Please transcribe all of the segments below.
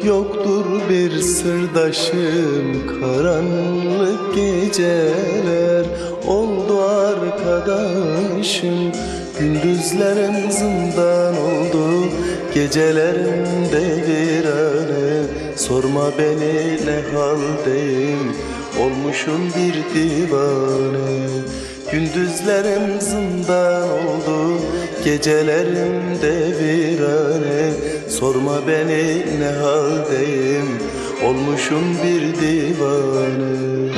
Yoktur bir sırdaşım, karanlık geceler oldu arkadaşım. Gündüzlerim zindan oldu, gecelerim de virane. Sorma beni ne haldeyim, olmuşum bir divane. Gündüzlerim zindan oldu, gecelerim de virane. Sorma beni ne haldeyim, olmuşum bir divane.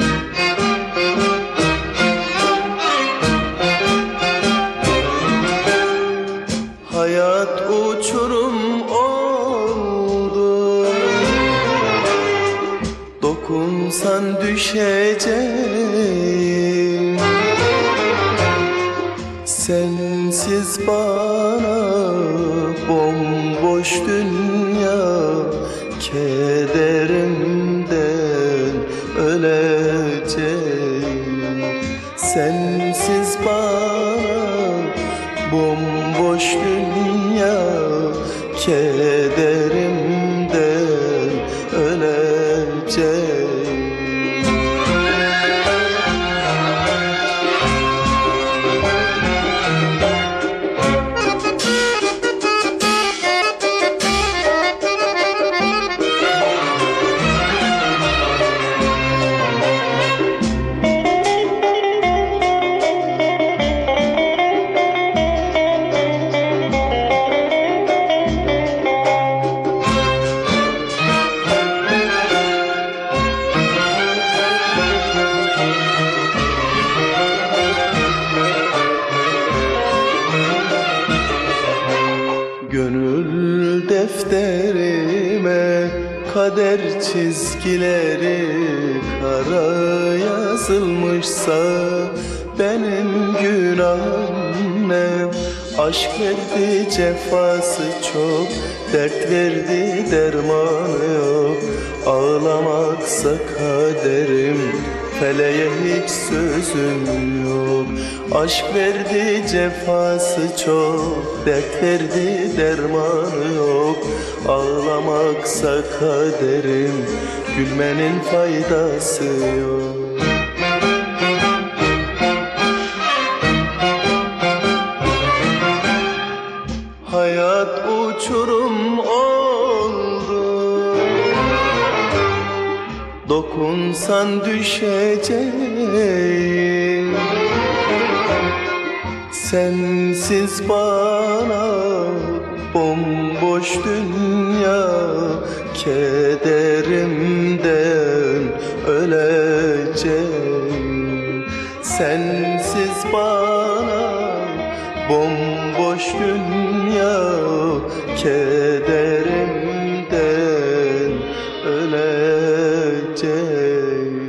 Hayat uçurum oldu, dokunsan düşeceğim. Sensiz bana bomboş dünya, kederimden öleceğim. Sensiz bana bomboş dünya, kederimden öleceğim. Gönül defterime kader çizgileri kara yazılmışsa benim günahım ne? Aşk verdi cefası çok, dert verdi dermanı yok. Ağlamaksa kaderim, feleğe hiç sözüm yok. Aşk verdi cefası çok, dert verdi dermanı yok. Ağlamaksa kaderim, gülmenin faydası yok. Hayat uçurum oldu, dokunsan düşeceğim. Sensiz bana bomboş dünya, kederimden öleceğim. Sensiz bana bomboş dünya, kederimden öleceğim.